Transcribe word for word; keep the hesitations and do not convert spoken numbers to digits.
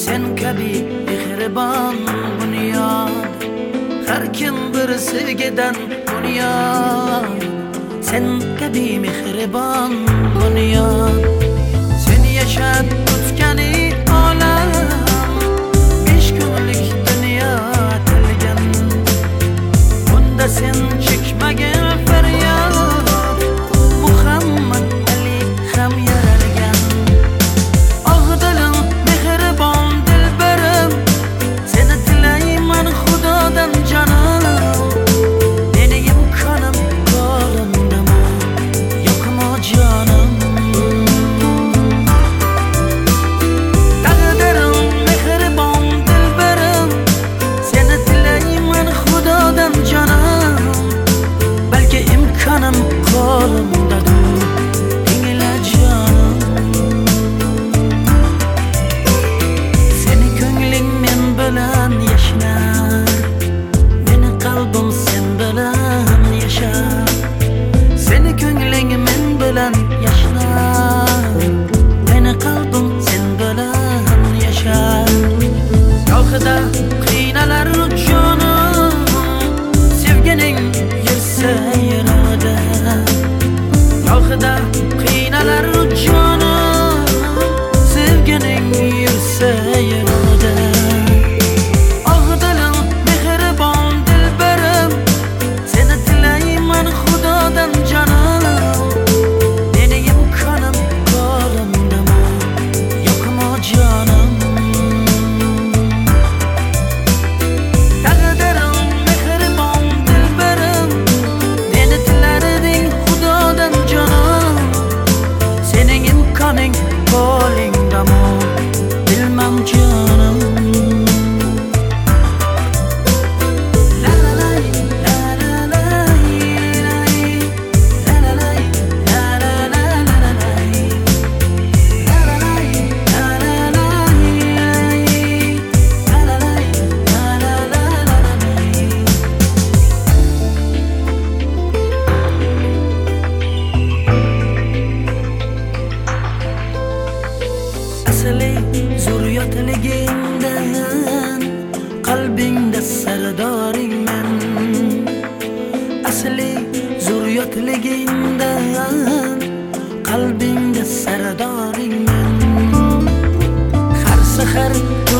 sen kabi mehribon bunyod, har kim bir sevgidan bunyod. Sen kabi mehribon bunyod, sen yashab o'tgani olam, besh kunlik dunyo tilgan. Bunda sen chekmagin faryod, Muhammad Ali ham yaralgan. Oh dilim mehribon dilbarim, seni tilayman Xudodan jonim. Meni imkonim qo'limdami, yo'qmi jonim? Taqdirim mehribon dilbarim, seni tilayman Xudodan jonim. Balki imkonim qo'limdadir, tingla jonim. Seni ko'ngling men bilan yashnar, meni qalbim sen bilan yashar. Seni ko'ngling men bilan yashnar, meni qalbim sen bilan yashar. Gohida qiynalar jonim, sevgining yursa yurada. Gohida qiynalar jonim, sevgining yursa yurada. Oh dilim mehribon dilbarim, seni tilayman Xudodan jonim. Meni imkonim qo'limdami, yo'qmi jonim? Taqdirim mehribon dilbarim, meni tilarding Xudodan jonim. Sening imkoning qo'lingdami, bilmam jonim. La la la la la la la la la la la la la la la. Asli zurriyotligingdan qalbingda sardoringman. Asli zurriyotligingdan qalbingda sardoringman. Har sahar